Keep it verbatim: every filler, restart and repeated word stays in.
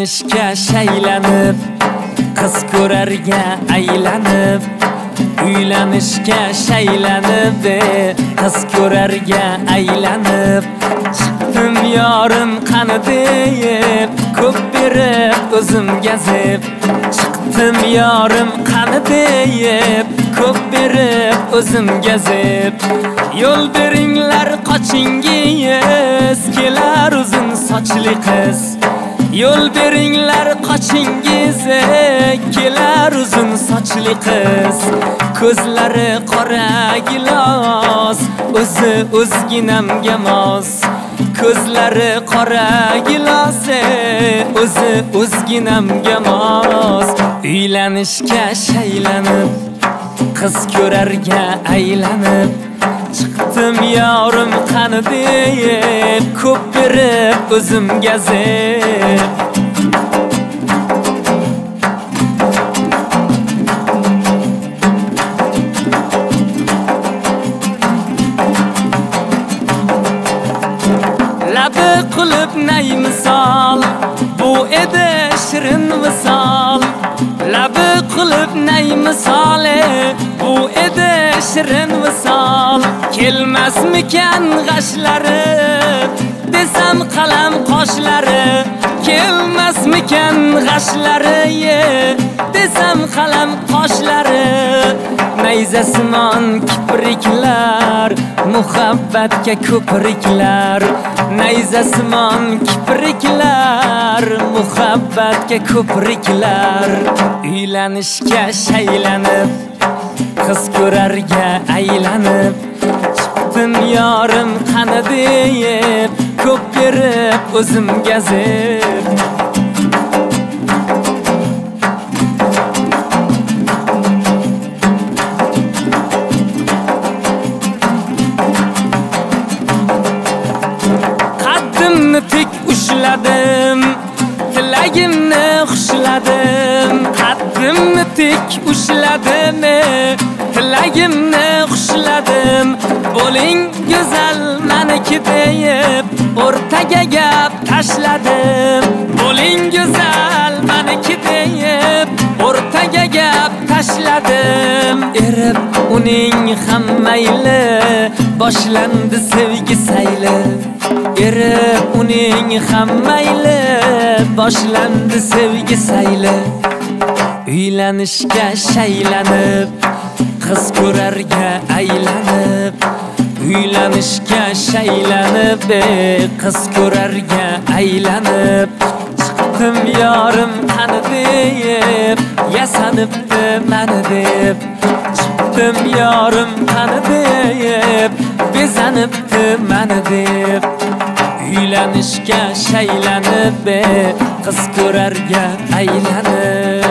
Uylanishga shaylanib, qiz ko'rarga aylanib. Uylanishga shaylanib, qiz ko'rarga aylanib. Chiqdim yorim qani deb, ko'p berib o'zimga zeb. Chiqdim yorim qani deb, ko'p berib o'zimga zeb. Yo'l beringlar qochingiz, kelar uzun sochli qiz. Yo'l beringlar qochingiz, kelar uzun sochli qiz. Ko'zlari qora gilos, o'zi o'zginamga mos. Ko'zlari qora gilos, o'zi o'zginamga mos. Uylanishga shaylanib, qiz ko'rarga aylanib. Chiqdim yorim qani deb, ko'p berib o'zimga zeb. Labi qilib nay misol, bu edi shirin visol. Labi qilib nay misol, bu edi shirin visol. Kelmasmikan g'ashlari, desam qalam qoshlari. Kelmasmikan g'ashlari, desam qalam qoshlari. Nayzasimon kipriklar, muhabbatga ko'priklar. Nayzasimon kipriklar, muhabbatga ko'priklar. Uylanishga shaylanib, qiz ko'rarga aylanib. Chiqdim yorim qani deb, ko'p berib o'zimga zeb. Qaddimni tik ushladim, tilagimni xushladim. Qaddimni tik ushladim, tilagimni xushladim. Bo'ling go'zal meniki deb, o'rtaga gap tashladim. Bo'ling go'zal meniki deb, o'rtaga gap tashladim. Erib uning ham mayli, boshlandi sevgi sayli. Erib uning ham mayli, boshlandi sevgi sayli. Uylanishga shaylanib, qiz ko'rarga aylanib. Uylanishga shaylanib, qiz ko'rarga aylanib. Chiqdim yorim qani deb, yasanibdi meni deb. Chiqdim yorim qani deb, bezanibdi meni deb. Uylanishga shaylanib, qiz ko'rarga aylanib.